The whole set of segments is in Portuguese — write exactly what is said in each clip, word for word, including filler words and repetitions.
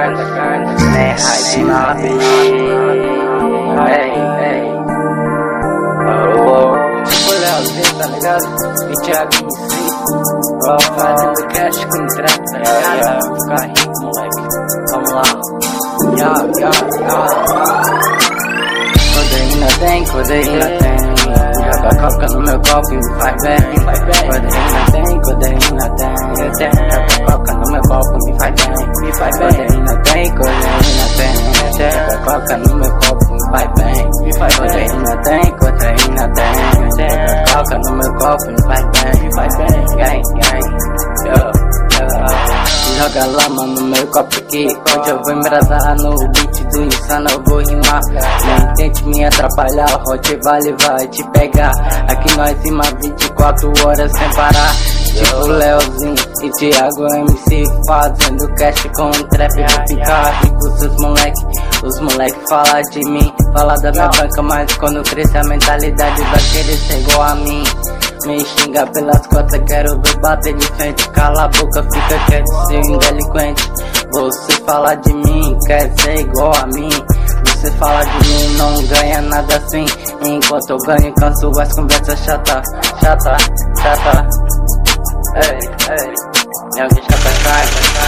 carne, nem hype na ei, ei. Tipo Leozinho, tá ligado? E Thiago M C, ó, fazendo cash com trap, tá ligado? Ficar rico, moleque. Vamos lá. Ya, ya, ya. Codeína tem, codeína tem. Joga coca no meu copo e me faz bem. Codeína tem, codeína tem. Joga coca no meu copo e me faz bem. Me faz bem. Codeína tem, codeína tem. Joga coca no meu copo e me faz bem. Me faz bem. Codeína tem, codeína tem. Joga coca no meu copo e me faz bem. Me faz bem. Gang, gang. Yo, yo. Joga lama no meu copo aqui. Hoje eu vou embrasar no beat do insano, eu vou rimar. Nem tente me atrapalhar, o Hot Vale vai te pegar. Aqui nós rima vinte e quatro horas sem parar. Tipo Leozinho e Thiago M C, fazendo cash com um trap. Vou ficar rico, seus moleque. Os moleque falam de mim, fala da minha banca, mas quando crescer a mentalidade vai querer ser igual a mim. Me xinga pelas costas, quero ver bater de frente. Cala a boca, fica quieto, seu indelinquente. Você fala de mim, quer ser igual a mim. Você fala de mim, não ganha nada assim. Enquanto eu ganho, canso as conversas chata, chata, chata. Ei, ei, alguém chata cai,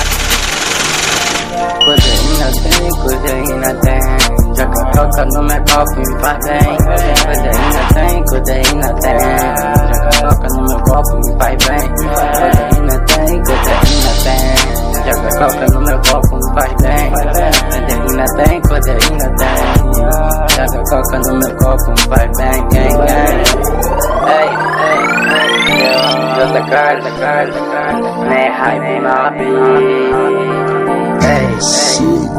codeína tem, codeína tem. Joga coca no meu copo e me faz bem. Codeína tem, codeína tem. Joga coca no meu copo e me faz bem. Codeína tem, codeína tem. Joga coca no meu copo e me faz bem. Codeína tem, codeína tem. Joga coca no meu copo e me faz bem. Gang, gang. Ei, ei, ei. Joga carne, carne, carne. Nem hype na vida. Ei, ei.